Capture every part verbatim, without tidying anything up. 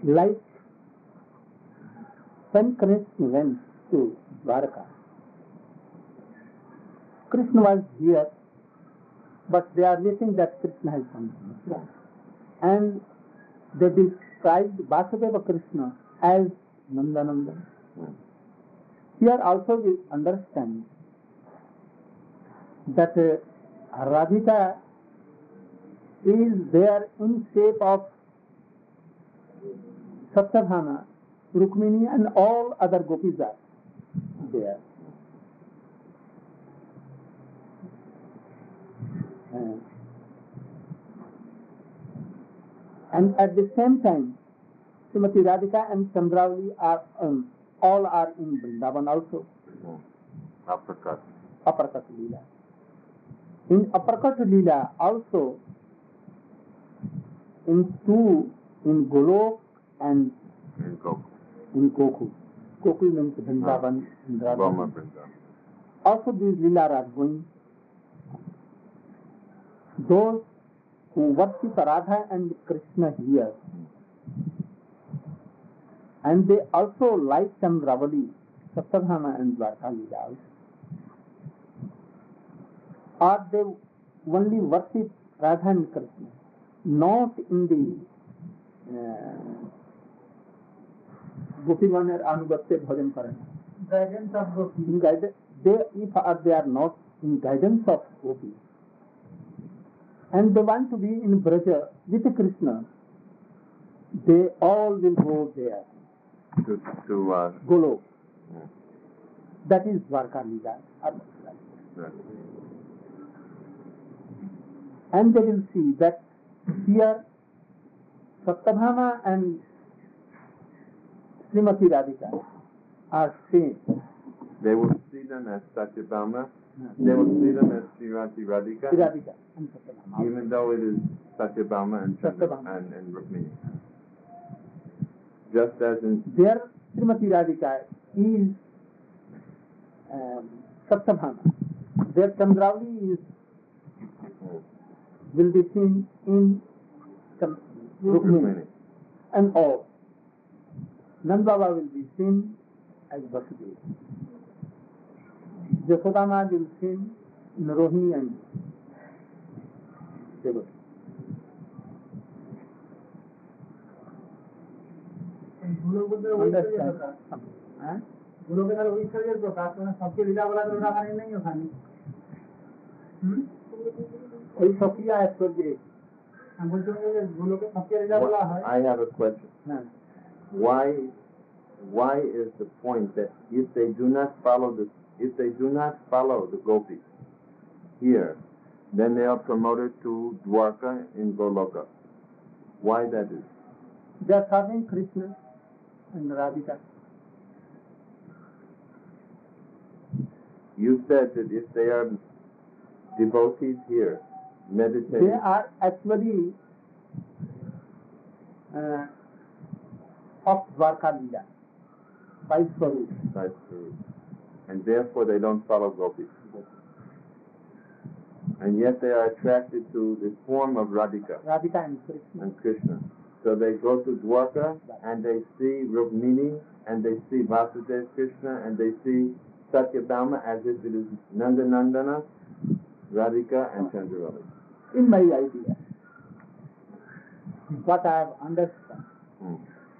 Like when Krishna went to Dwarka, Krishna was here, but they are wishing that Krishna has come to Mathura. And they described Vasudeva Krishna as Nandanandan. Here also we understand that uh, Radhika is there in shape of Satyabhama, Rukmini and all other gopis are there. Uh, and at the same time, Srimati Radhika and Chandravali are um, all are in Vrindavan also. Uppercut. Uppercut Leela. In Uppercut Leela also, in two, in Golok and In Goku. in Goku. Goku means Vrindavan. Goma Vrindavan. Also these Leela are going. Those who worship Radha and Krishna here, and they also like Chandravali, Satyabhama and Dwarka Leela also. Or they only worship Radha and Krishna, not in the uh, Gopiganer Anugatte Bhajan Karana. Guidance of Gopi. In guidance, they, if are, they are not in guidance of Gopi, and they want to be in Braja with Krishna, they all will go there. To, to uh, Golok. Yeah. That is Dwarka Leela. Right. And they will see that here Satyabhama and Srimati Radhika are same. They will see them as Satyabhama. They will see them as Srimati Radhika. Radhika and Satyabhama. Even though it is Satyabhama and Chandra Satyabhama. and, and Rukmini. Just as in Their Srimati Radhika is um, Satyabhama. Their Chandravali is will be seen in Chand- Rukmini Rukmini. and all. Nandbaba will be seen as Vasudeva. Yasodama will be seen in Rohini and Devaki. Understand? Huh? गुरु के साथ वही चल तो काश में सबके लीला वाला तो खाने नहीं हो खानी वही सफिया है स्वर्ग हम बोलते हैं गुरु के सबके लीला वाला है I have a question. हाँ. Why why is the point that if they do not follow the if they do not follow the gopis here, then they are promoted to Dwarka in Goloka? Why that is? They are serving Krishna and Radhika. You said that if they are devotees here, meditating, They are actually uh, of Dwarka Leela by Swarup. that's true. And therefore they don't follow gopis. And yet they are attracted to the form of Radhika Radhika and Krishna. and Krishna. So they go to Dwarka and they see Rukmini and they see Vasudeva Krishna and they see Satyabhama as if it is Nandanandana, Radhika and Chandravali. In my idea, what I have understood, Hmm.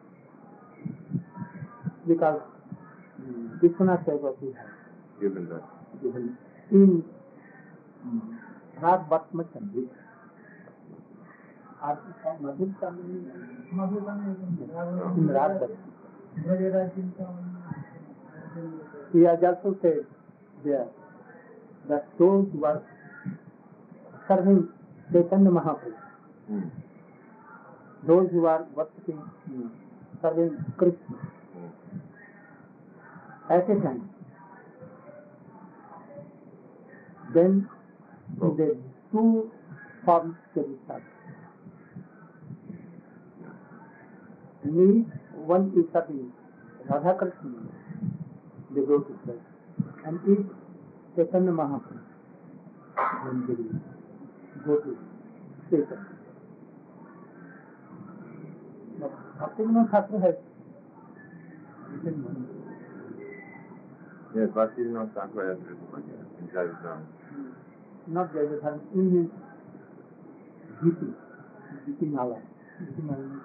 because um, Vishwanath Chakravarti has Given that. given in um, Rag Bhatma Chandri, or Madhur Chandri, in Rag Bhatma. He has also said there that those who are serving Chaitanya Mahaprabhu, Hmm. those who are worshipping, hmm, serving Krishna, at a time, then the two forms will start. Means one is serving Radha Krishna, they go to church, and if Chaitanya Mahaprabhu, then they will go to Chaitanya. But Bhaktivinoda Thakur has written one. Yes, Bhaktivinoda Thakur has written one here in Jayadharma. Not Jayadharma, in his Giti, Giti Mala. Giti Mala.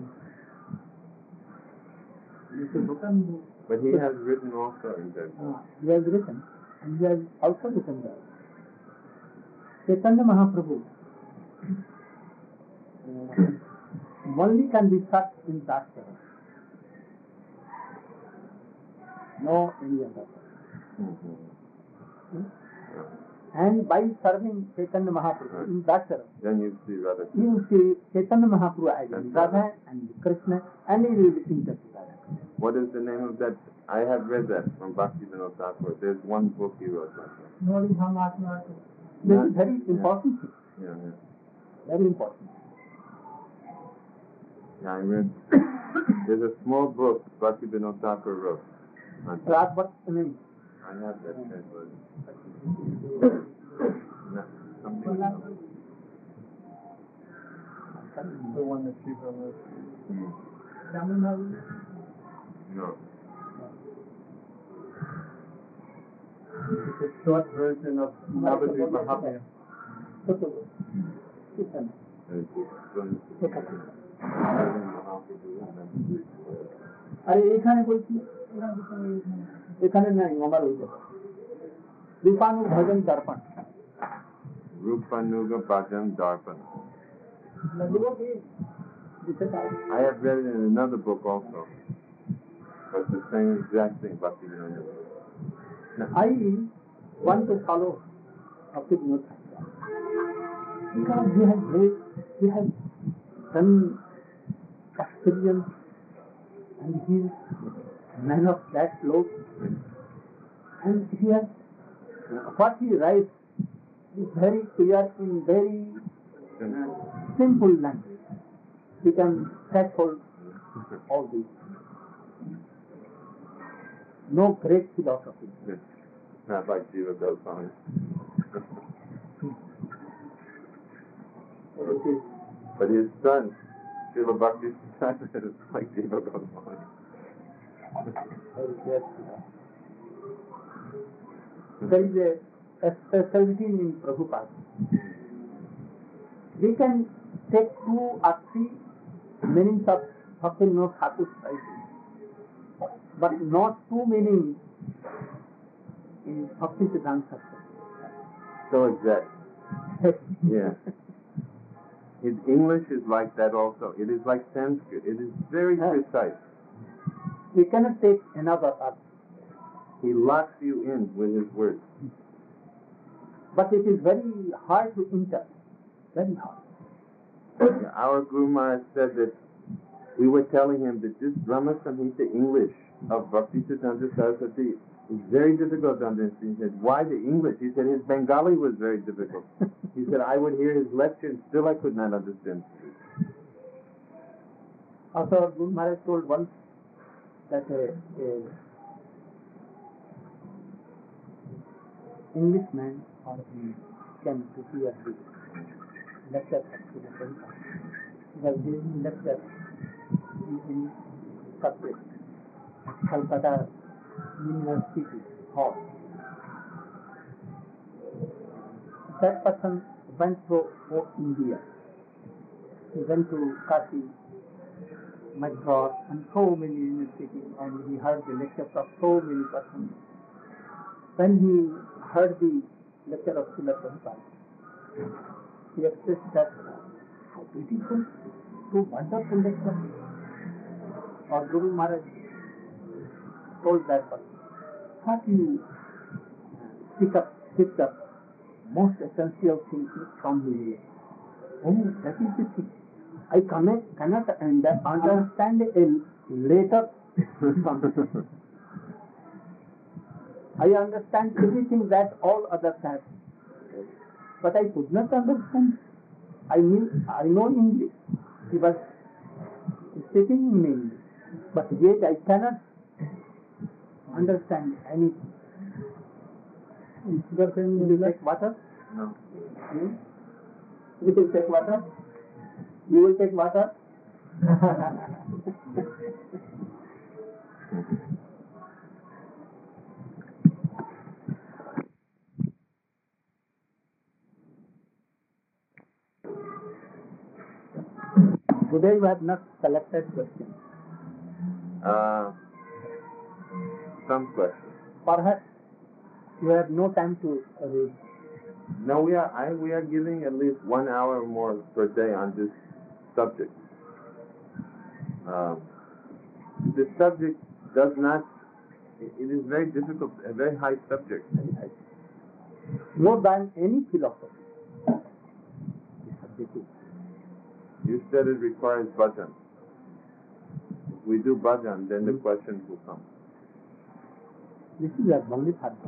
It's a book. But he has written also in Jayadharma. Uh, he has written, and he has also written that Chaitanya Mahaprabhu uh, only can be sucked in Dakshara. No any other. Mm-hmm. And by serving Chaitanya Mahaprabhu in Dakshara, Then you see Radha. you will see Chaitanya Mahaprabhu as Radha and Krishna, and he will interpret Radha. What is the name of that? I have read that from Bhaktivinoda Thakur. There's one book he wrote like that. Knowing how much more. This Yeah. is very Yeah. important thing. Yeah, yeah. Very important. Yeah, I read. There's a small book Bhaktivinoda Thakur wrote. on that. Rag, what's the name? I have that translated. No, something. The one that you wrote. Mm. Raman No. It's a short version of Navadvip Mahaprabhu. আরে এইখানে বলছি এখানে নাই আমার ওই রূপানু ভজন দর্পণ Rupanuga Bhajam Darpan. I have read it in another book also. But the same exact thing, Bhaktivinoda. I want to follow Bhaktivinoda Thakur because he has great, he has done experience and he is man of that load, and he has what he writes is very clear in very uh, simple language. He can catch hold all this. No great philosophy. Not like Jiva Goswami. It is But his son, Srila Bhakti Siddhanta, is like Jiva Goswami. very great philosophy. There is a, a specialty in Prabhupada. We can take two or three meanings of Bhaktivinoda Thakur's writing, but not two meanings in Bhakti Siddhanta. So exact. Yeah. His English is like that also. It is like Sanskrit. It is very Yeah. precise. We cannot take another earth, He locks you in with his words. but it is very hard to enter. Very hard. Yeah, our Guru Maharaj said that we were telling him that this Brahma Samhita English of Bhakti Siddhanta Saraswati is very difficult to understand. He said, why the English? He said, his Bengali was very difficult. He said, I would hear his lecture and still I could not understand. Also, Guru Maharaj told once that a, a Englishman or he came to hear the lecture to the Prabhupada. He was giving lecture in subject at Calcutta University Hall. That person went to oh, India. He went to Kashi, Madras, and so many universities, and he heard the lectures of so many persons. When he heard the lecture of Srila Prabhupada, he expressed that how beautiful, so wonderful lecture. Or Guru Maharaj told that person, what you pick up, picked up most essential things from his Oh, that is the thing. I cannot, cannot under, understand a letter from it. I understand everything that all others have, but I could not understand. I knew, I know English. He was speaking in English, but yet I cannot understand anything. Will you take water? No. Hmm? You will take water? You will take water? Today you have not selected questions. Uh, some questions. Perhaps you have no time to read. No, we are. I we are giving at least one hour more per day on this subject. Um, the subject does not. It it is very difficult, a very high subject. More than any philosophy. The subject is. You said it requires bhajan. If we do bhajan, then the questions will come. This is a only bhajan.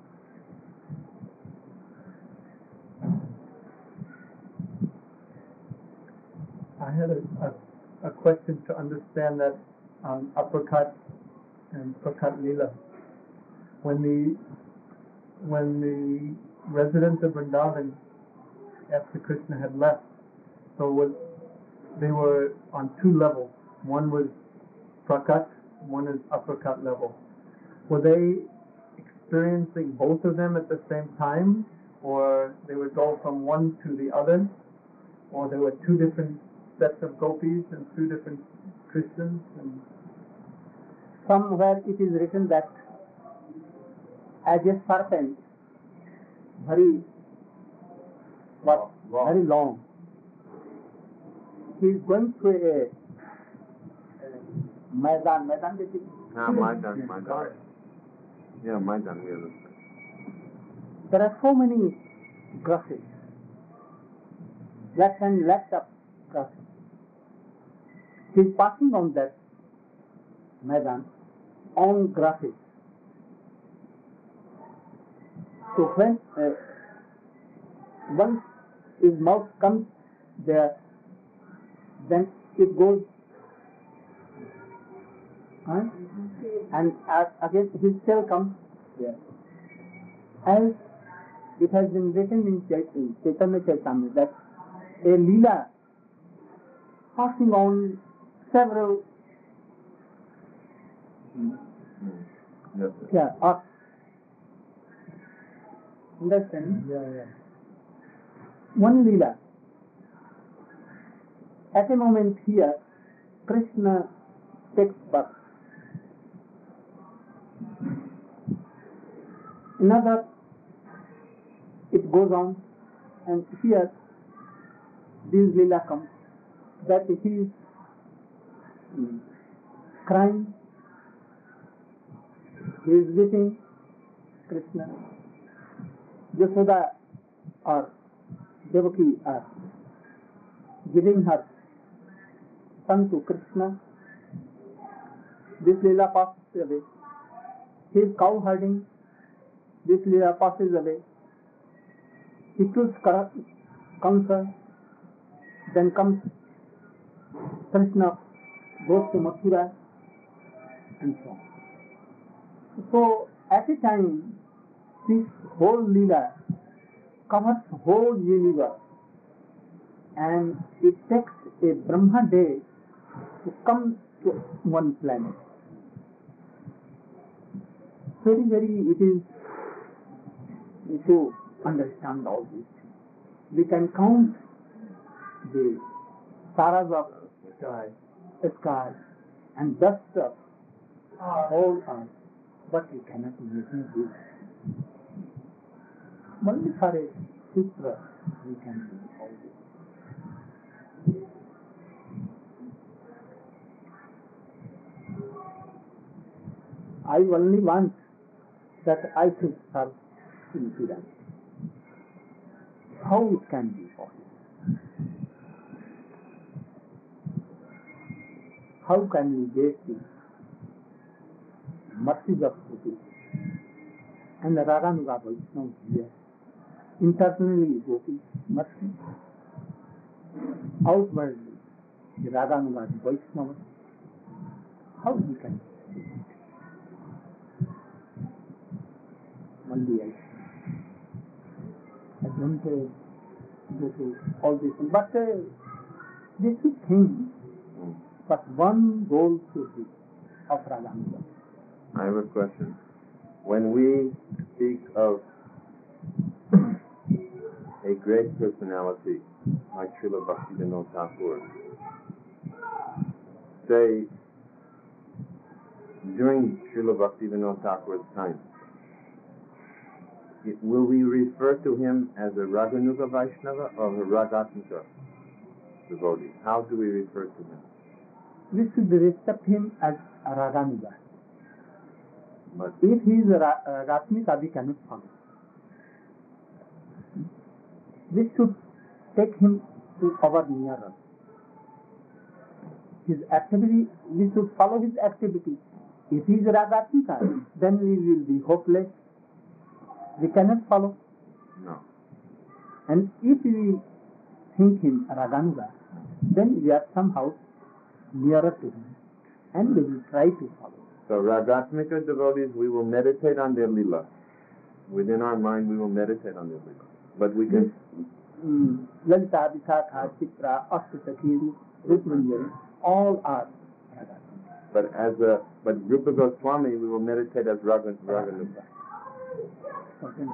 I had a, a, a question to understand that um, uppercut and prakat lila. When the when the residents of Vrindavan, after Krishna had left, so was they were on two levels. One was prakat, one is uppercut level. Were they experiencing both of them at the same time, or they would go from one to the other, or there were two different sets of gopis and two different Krishnas? And Somewhere it is written that as a serpent, very what Long. very long, he is going through a, a Maidan, Maidan it is Ah, Maidan, Maidan. Yeah, Maidan, we understand. there are so many grasses, left and left up grasses. He is passing on that Maidan on grasses. So when uh, once his mouth comes there, then it goes, huh? And as again his tail comes there. As it has been written in Chait- in Chaitanya Chaitamrita that a Leela passing on several Mm. Yes, sir. yeah, or understand? yeah, yeah. One Leela. At a moment here, Krishna takes birth. Another, it goes on, and here, this Leela comes, that he is mm, crying, he is weeping, Krishna, Yashoda or Devaki are giving her son to Krishna. This Leela passes away. He is cow herding. This Leela passes away. He kills Kamsa. Then comes Krishna, goes to Mathura, and so on. So at a time, this whole Leela covers whole universe, and it takes a Brahma day to come to one planet. Very, very, it is to understand all this. We can count the stars of Sky. sky and dust of whole earth, but we cannot imagine this. Only for a sutra we can do all this. I only want that I should serve impudence. How it can be possible? How can we get the mercies of Gopi and the Raganuga Vaishnava here? Internally Gopi mercy, outwardly the Raganuga Vaishnava. How we can do it? Only I. I don't uh, go to all this, but uh, this is thing. but one goal should be of Raganuga. I have a question. When we speak of a great personality like Srila Bhaktivinoda Thakur, say, during Srila Bhaktivinoda Thakur's time, it, will we refer to him as a Raganuga Vaishnava or a Ragatmika devotee? How do we refer to him? We should respect him as a Raganuga. But If he is a Ra- Ragatmika, we cannot follow. We should take him to our nearer. His activity, we should follow his activity. If he is a Ragatmika, then we will be hopeless. We cannot follow. no. And if we think him a Raganuga, then we are somehow nearer to him. And we will try to follow. So Ragatmika devotees, we will meditate on their lila. Within our mind, we will meditate on their lila. But we can, Mm, Lalita, Visakha, Chitra, Ashtasakhi, Rukmanjari, all are Raganuga. but as a, but Rupa Goswami, we will meditate as Ragan, Raganuga. Okay.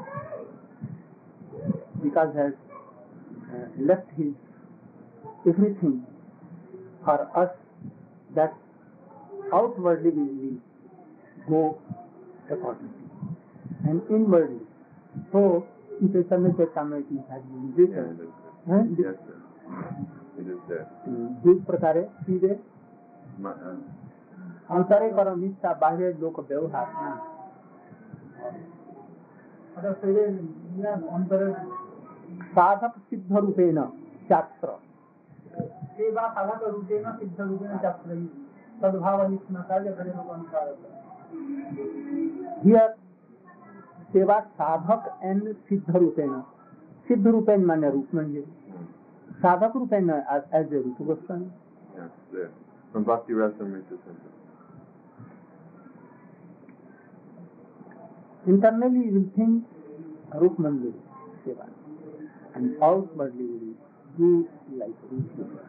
Because he has uh, left his everything for us, that outwardly we will go accordingly, and inwardly. So, it is something it has been Yeah, written. it is Huh? there. Yes, sir. It is there. जिस प्रकारे सीधे Ma- uh, अंतरे परम इच्छा बाह्य लोक व्यवहार ना साधक सिद्ध रूपेण शास्त्र सेवा साधक रूपेण सिद्ध रूपेण शास्त्र सद्भाव निष्ण कार्य करे हियर सेवा साधक एंड सिद्ध रूपेण सिद्ध रूपेण माने रूप म्हणजे साधक रूपेण एज ए रूप Goswami yes, there. From Bhakti Rasamrita Center. internally we will think Rup Mandir Seva, and outwardly we will do like Rup Mandir.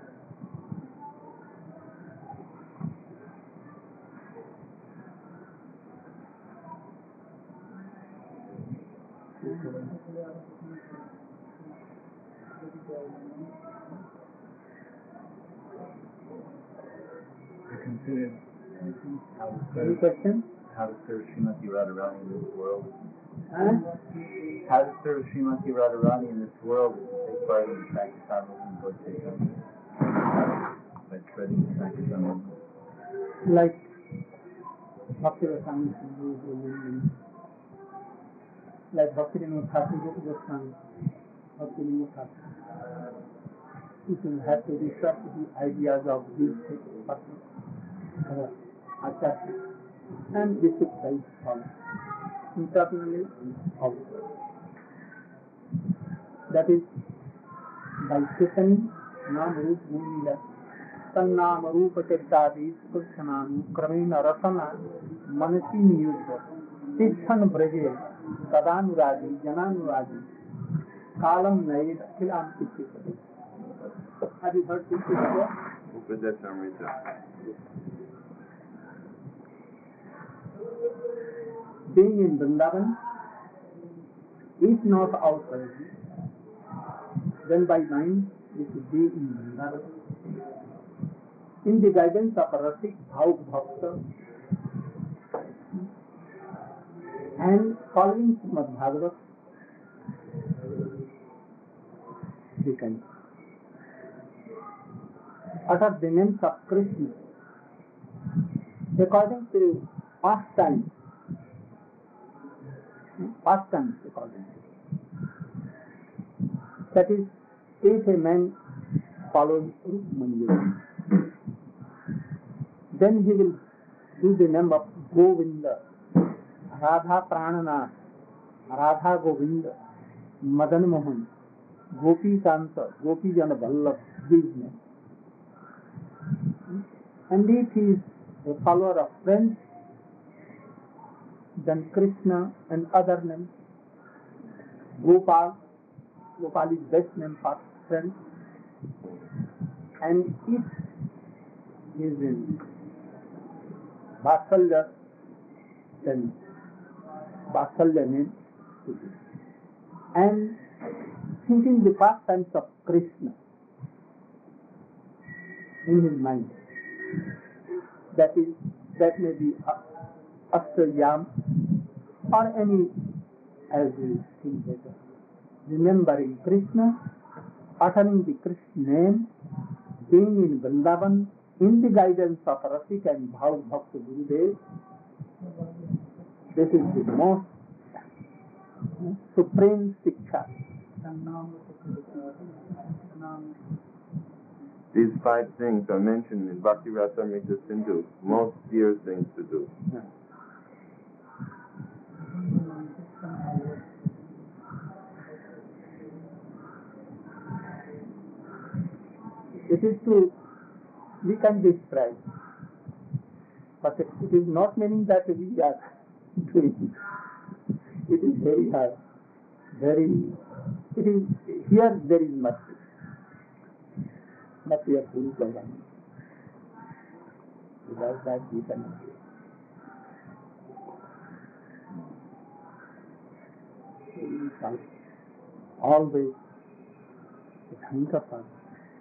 Consider how to Any serve, question? how to serve Srimati Radharani in this world. Huh? How to serve Srimati Radharani in this world is to take part in the Sankirtan movement of Chaitanya. By spreading the Sankirtan movement. Like Bhakti Rasami Sindhu, like Bhakti Vinod Thakur Goswami, Bhakti Vinod Thakur. People have to research the ideas of these persons, uh, Acharya, and this is try to follow. Internally, also. That is by quickening Nam Roop Munila, Tannam Rupa Chaitadi, Krishnam, Kramena Rasana, Manasi Niyuja, Tishan Braje, Sadanuradi, Jananuradi, Kalam Naid, Kilam Kichipati. Have you heard this before? Upadya Samrita. Being in Vrindavan is not outwardly, then by mind we should be in Vrindavan. In the guidance of Rasik Bhauk Bhakta and following Srimad Bhagavad, we can utter the names of Krishna according to past time. Past time according to. That is, if a man follows Rup Manjari, then he will do the name of Govinda, Radha Prananath, Radha Govinda, Madan Mohan, Gopi Kanta, Gopi Jana Vallabh, these names. And if he is a follower of friends, then Krishna and other names. Gopal, Gopal is best name for friends. And if is in Vatsalya, then Vatsalya means to be. And thinking the pastimes of Krishna in his mind. That is, that may be Ashtayam or any, as we think better. Remembering Krishna, uttering the Krishna name, being in Vrindavan, in the guidance of Rasik and Bhav Bhakta Gurudev. This is the most supreme Siksha. These five things are mentioned in Bhakti Rasamrita Sindhu, most dear things to do. Yeah. It is to, we can describe, but it is not meaning that we are doing. It is very hard, very, it is, here there is mercy. But we are full program. Without that we cannot do. Always think of us.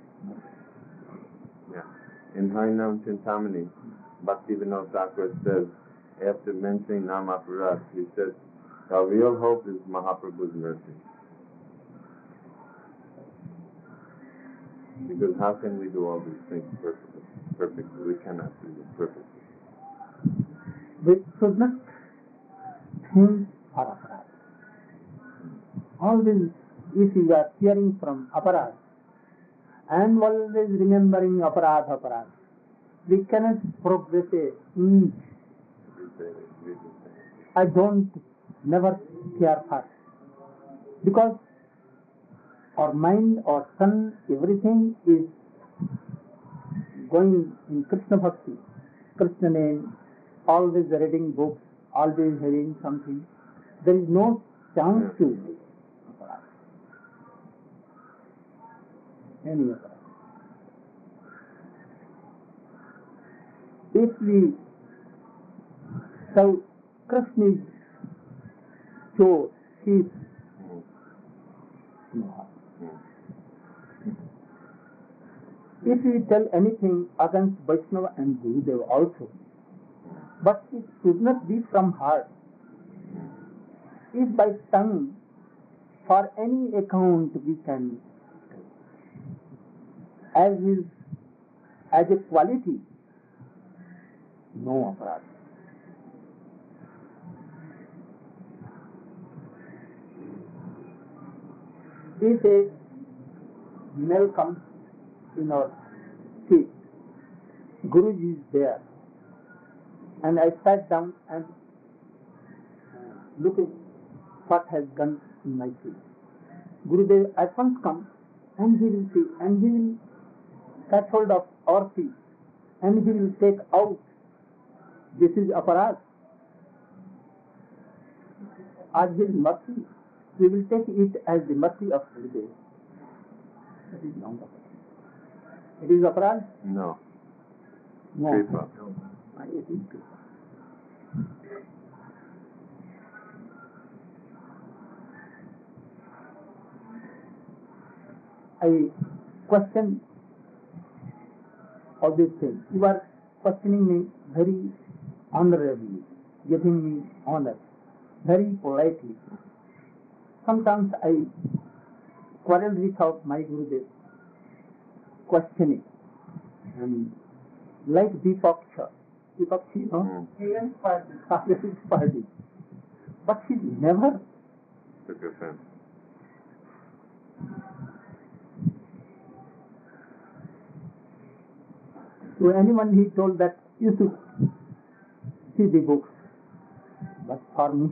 Yeah. In Harinam Chintamani, Bhakti Vinod Thakur says, after mentioning Namaparad, he says, our real hope is Mahaprabhu's mercy. Because how can we do all these things perfectly? Perfectly, we cannot do them perfectly. We should not think for aparad. Always, if you are hearing from aparad, and always remembering aparad, aparad, we cannot progress a inch. I don't never care for, because our mind, our sun, everything is going in Krishna Bhakti, Krishna name, always reading books, always hearing something. There is no chance to do any of that. If we, so Krishna is pure, sheep, no. If we tell anything against Vaishnava and Gurudev also, but it should not be from heart. If by tongue, for any account we can, as is, as a quality, no aparad. If a male comes in our seat, Guruji is there, and I sat down and looking what has done in my seat. Gurudev at once comes and he will see, and he will catch hold of our feet, and he will take out. This is aparad. As his mercy, we will take it as the mercy of Gurudev. That is not aparad. It is aparad? No. No. Kripa. It is kripa. I question all these things. You are questioning me very honorably, giving me honor, very politely. Sometimes I quarrel without my Gurudev, questioning, and like Deepak, Deepak, you know, he is party, but he never Took offense. to anyone. He told that you should see the books, but for me,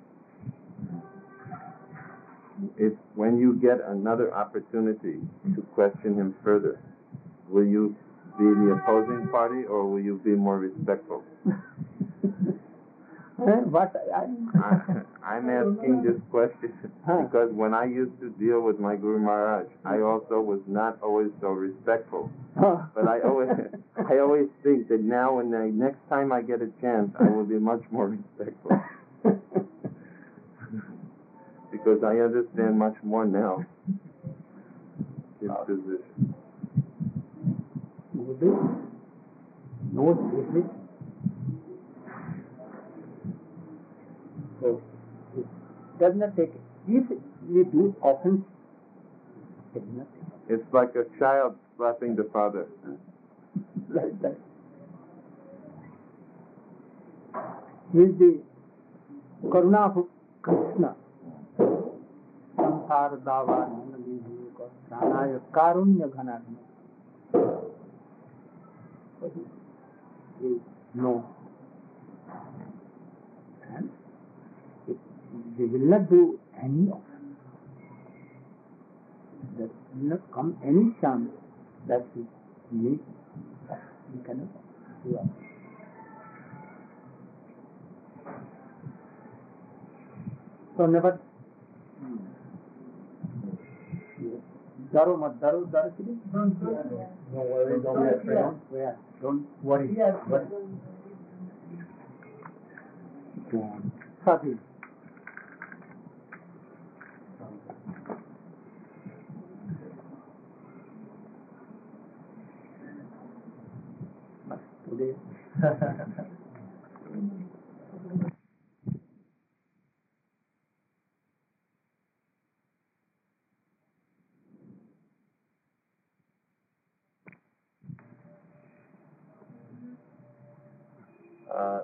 If when you get another opportunity to question him further, will you be the opposing party or will you be more respectful? What I, I, I'm asking this question Huh. because when I used to deal with my Guru Maharaj, I also was not always so respectful. But I always, I always think that now, when I, next time I get a chance, I will be much more respectful because I understand much more now his position. Buddhist knows everything. So it does not take, if we do offense, it does not take. It's like a child slapping the father. Like that. He is the Karuna of Krishna. Samsar Dava Nanadi Dhanaya Karunya Ghanadana. We know. And it, we will not do any offense. There will not come any chance that we meet. We cannot do offense. So never Daru mat daru daru kiri. Don't worry, don't worry. Don't worry. What? Sati. Today. Uh,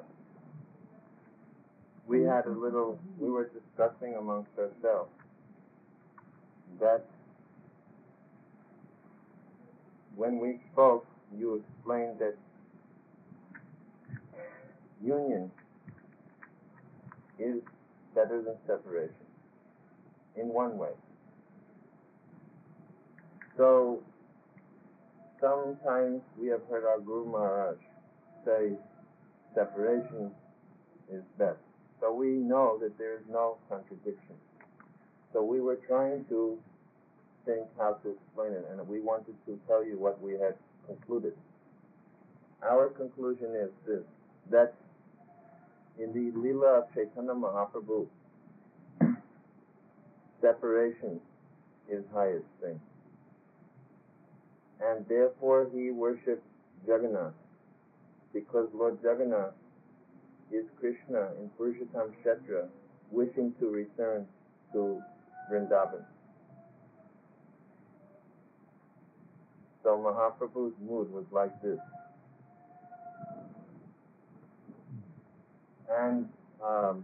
we had a little, we were discussing amongst ourselves that when we spoke, you explained that union is better than separation in one way. So sometimes we have heard our Guru Maharaj say separation is best. So we know that there is no contradiction. So we were trying to think how to explain it, and we wanted to tell you what we had concluded. Our conclusion is this, that in the Leela of Chaitanya Mahaprabhu, separation is highest thing. And therefore he worshipped Jagannath, because Lord Jagannath is Krishna in Purushottam Kshetra, wishing to return to Vrindavan. So Mahaprabhu's mood was like this. And um,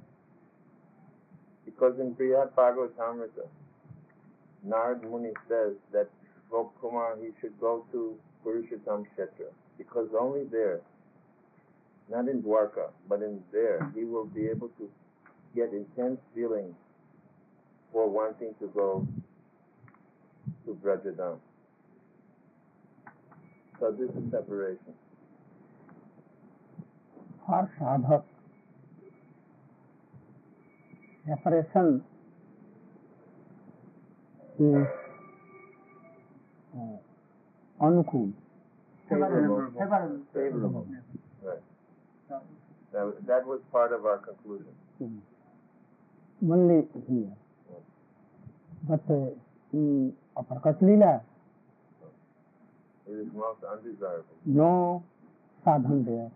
because in Brihad Bhagavatamrita, Narad Muni says that Gopakumar, he should go to Purushottam Kshetra, because only there, not in Dwarka, but in there, he will be able to get intense feeling for wanting to go to Brajadam. So this is separation. For sadhak, separation is uh, anukul. Favorable. Favorable. Favorable. Right. That, that was part of our conclusion. Hmm. Only here. But uh, in Uppercut Leela, It is most undesirable. no sadhan there.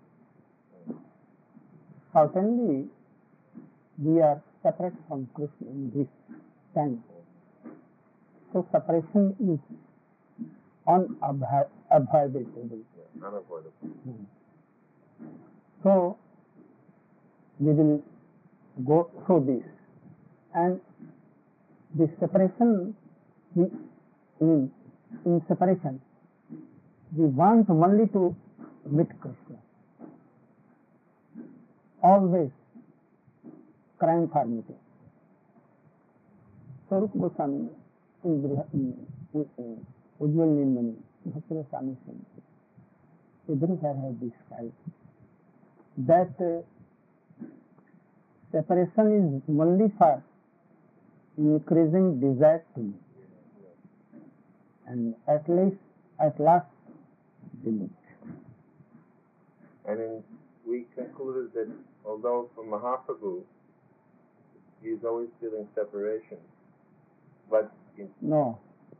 Certainly, we are separate from Krishna in this sense. So separation is unavoidable. Yeah, unavoidable. Hmm. So we will go through this, and the separation, we, in, in separation, we want only to meet Krishna. Always crying for meeting. Swarup Goswami in Ujjwal Nindani, Bhakti Swami Singh, everywhere have described that uh, separation is only for increasing desire to me, and at least at last belief. And then we concluded that although for Mahaprabhu, he's always feeling separation, but in, No.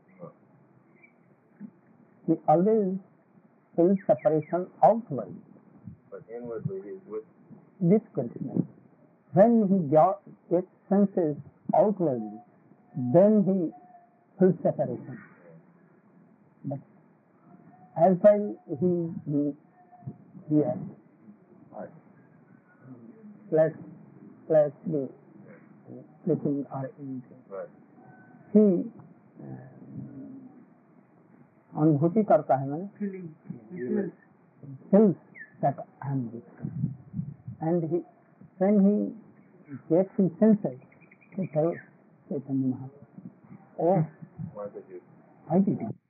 He always feels separation outward but inwardly he's with. with Krishna. When he got gets senses outwardly, then he feels separation. But as while he is here, let's let's be sleeping or anything, Right. he अनुभूति करता है मैंने feels that I am with Krishna. And he, when he gets his senses, he tells Chaitanya Mahaprabhu, oh, Why did you? I did it.